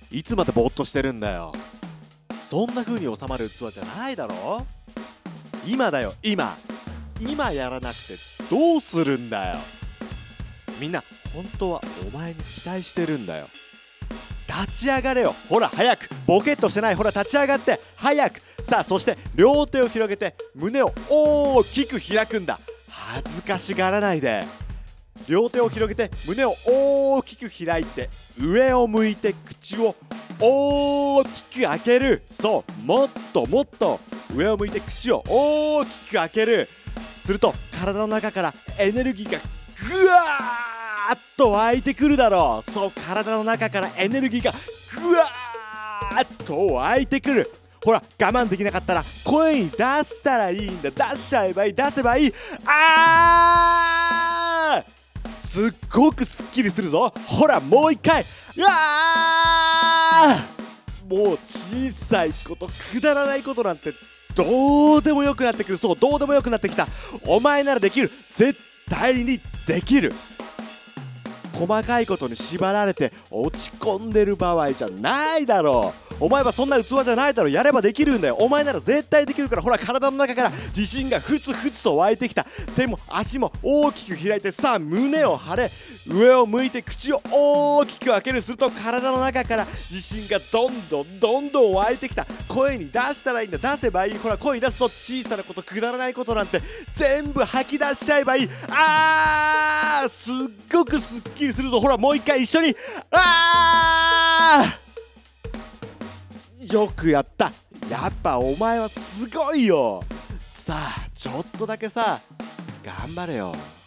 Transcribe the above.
いつまでぼーっとしてるんだよ。そんな風に収まる器じゃないだろ。今だよ、今やらなくてどうするんだよ。みんな本当はお前に期待してるんだよ。立ち上がれよ、ほら早く。ボケっとしてない、ほら立ち上がって早く。さあそして両手を広げて胸を大きく開くんだ。恥ずかしがらないで。両手を広げて胸を大きく開いて上を向いて口を大きく開ける。そう、もっともっと上を向いて口を大きく開ける。すると体の中からエネルギーがぐわーっと湧いてくるだろう。そう、体の中からエネルギーがぐわーっと湧いてくる。ほら我慢できなかったら声に出したらいいんだ。出しちゃえばいい、出せばいい。すっごくすっきりするぞ。ほらもう一回。もう小さいこと、くだらないことなんてどうでもよくなってくる。そう、どうでもよくなってきた。お前ならできる。絶対にできる。細かいことに縛られて落ち込んでる場合じゃないだろう。お前はそんな器じゃないだろう。やればできるんだよ。お前なら絶対できるから。ほら体の中から自信がふつふつと湧いてきた。手も足も大きく開いて、さあ胸を張れ。上を向いて口を大きく開ける。すると体の中から自信がどんどん湧いてきた。声に出したらいいんだ。出せばいい。ほら声に出すと小さなこと、くだらないことなんて全部吐き出しちゃえばいい。すっごくすっきりするぞ。ほらもう一回一緒に。よくやった。やっぱお前はすごいよ。さあちょっとだけさ頑張れよ。